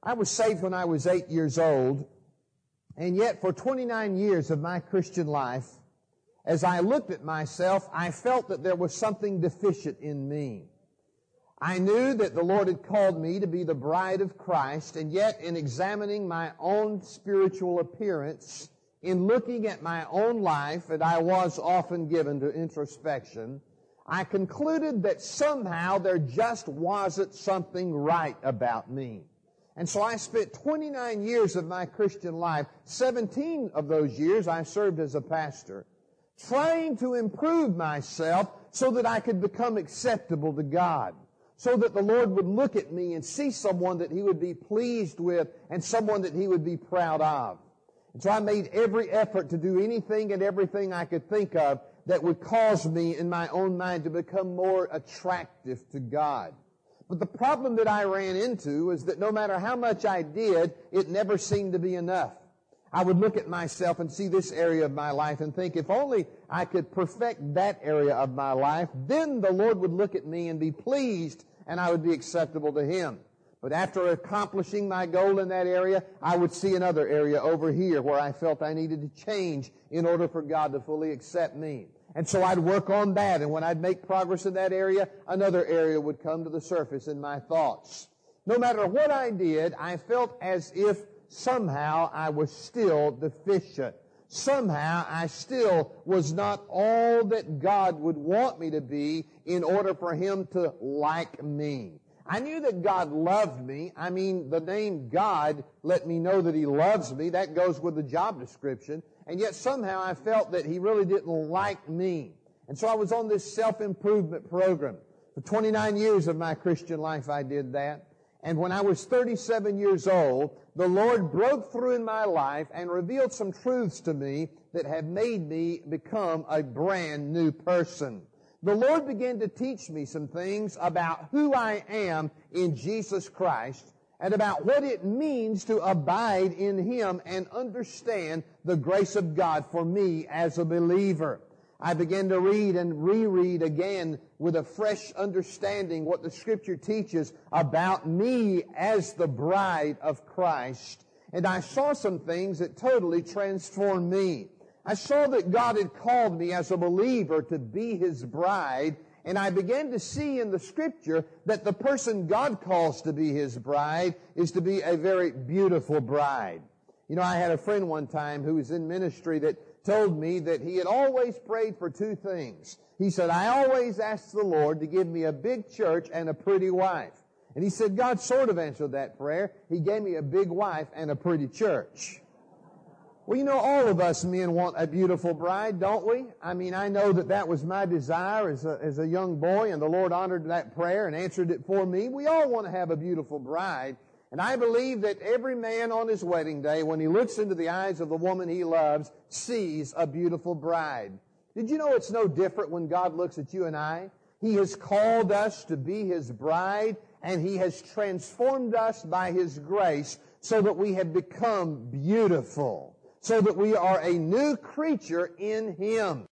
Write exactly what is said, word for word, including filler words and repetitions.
I was saved when I was eight years old, and yet for twenty-nine years of my Christian life, as I looked at myself, I felt that there was something deficient in me. I knew that the Lord had called me to be the bride of Christ, and yet in examining my own spiritual appearance, in looking at my own life, and I was often given to introspection, I concluded that somehow there just wasn't something right about me. And so I spent twenty-nine years of my Christian life, seventeen of those years I served as a pastor, trying to improve myself so that I could become acceptable to God, so that the Lord would look at me and see someone that He would be pleased with and someone that He would be proud of. And so I made every effort to do anything and everything I could think of that would cause me in my own mind to become more attractive to God. But the problem that I ran into is that no matter how much I did, it never seemed to be enough. I would look at myself and see this area of my life and think, if only I could perfect that area of my life, then the Lord would look at me and be pleased and I would be acceptable to Him. But after accomplishing my goal in that area, I would see another area over here where I felt I needed to change in order for God to fully accept me. And so I'd work on that, and when I'd make progress in that area, another area would come to the surface in my thoughts. No matter what I did, I felt as if somehow I was still deficient. Somehow I still was not all that God would want me to be in order for Him to like me. I knew that God loved me. I mean, the name God let me know that He loves me. That goes with the job description. And yet somehow I felt that He really didn't like me. And so I was on this self-improvement program. For twenty-nine years of my Christian life I did that. And when I was thirty-seven years old, the Lord broke through in my life and revealed some truths to me that have made me become a brand new person. The Lord began to teach me some things about who I am in Jesus Christ and about what it means to abide in Him and understand the grace of God for me as a believer. I began to read and reread again with a fresh understanding what the Scripture teaches about me as the bride of Christ. And I saw some things that totally transformed me. I saw that God had called me as a believer to be His bride, and I began to see in the Scripture that the person God calls to be His bride is to be a very beautiful bride. You know, I had a friend one time who was in ministry that told me that he had always prayed for two things. He said, I always asked the Lord to give me a big church and a pretty wife. And he said, God sort of answered that prayer. He gave me a big wife and a pretty church. Well, you know, all of us men want a beautiful bride, don't we? I mean, I know that that was my desire as a, as a young boy, and the Lord honored that prayer and answered it for me. We all want to have a beautiful bride. And I believe that every man on his wedding day, when he looks into the eyes of the woman he loves, sees a beautiful bride. Did you know it's no different when God looks at you and I? He has called us to be His bride, and He has transformed us by His grace so that we have become beautiful, so that we are a new creature in Him.